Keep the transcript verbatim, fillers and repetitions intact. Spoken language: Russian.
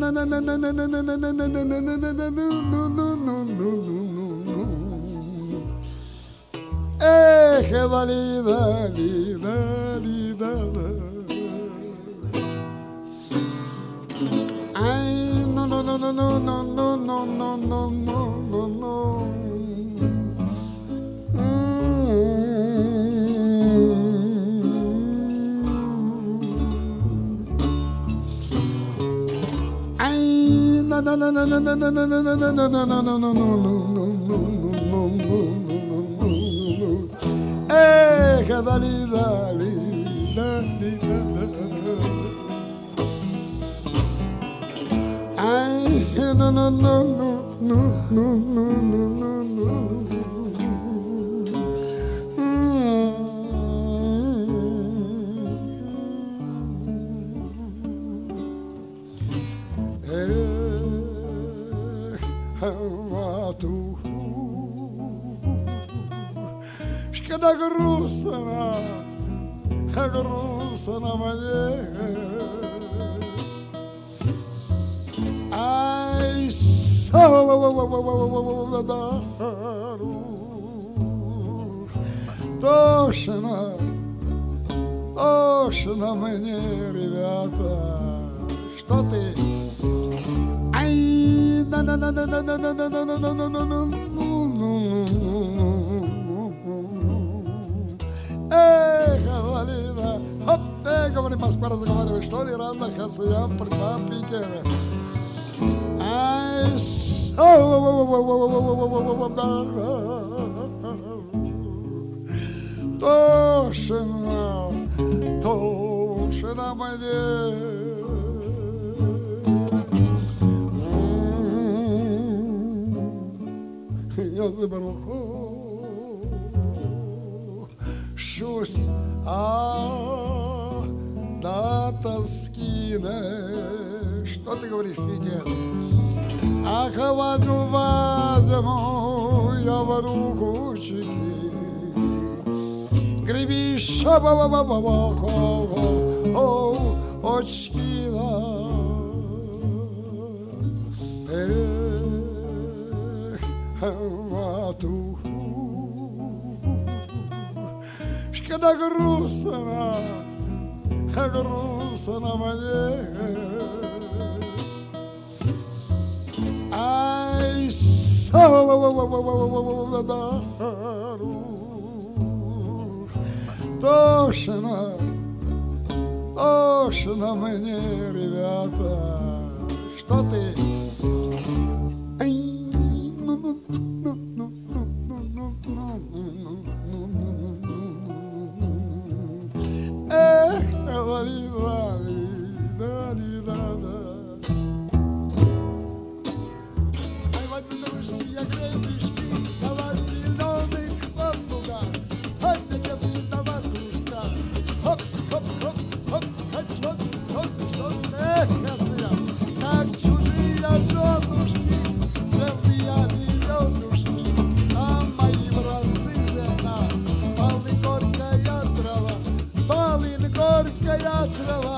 Эх, дали, дали, дали, дали. Ай, ну, ну, ну, ну, ну, ну, ну, ну, ну, ну, ну, ну. Ай, на, на, на, на, на, на, на, на, на, на, на, на, на, на, на, эх, дали, дали, дали, дали. Ай, ну, ну, ну, ну, ну, ну, ну, ну, ну. Эх, мату, когда грустно, грустно мне. Ай, тошно, тошно мне, ребята. Что ты? Ай, на на на на на на на на на на на на на. Эй, Галина, хоп, эй, говори, Москва, разговаривай, что ли, разных хасыям, прямо Питера. Ай, тошно, тошно мне. Я забороху, щось, а да тоски не. Что ты говоришь, Питер? Ах, возьму, возьму я в рукучки, гребища, очки, эх, мату, когда грустно, грустно мне. Ай, тошно, тошно мне, ребята. Что ты? Ай, ну, ну, ну, ну, ну, ну, ну, ну, ну, ну. Эх, дали, дали, дали, дали. Я грею пешки, давай зеленых хлопугах. Ой, да девчина ватрушка. Хоп, хоп, хоп, хоп, хоп, что ты, что ты, что ты. Эх, красота, как чужие женушки, земные зеленушки. А мои братцы жена, полны горькая трава, полны горькая трава.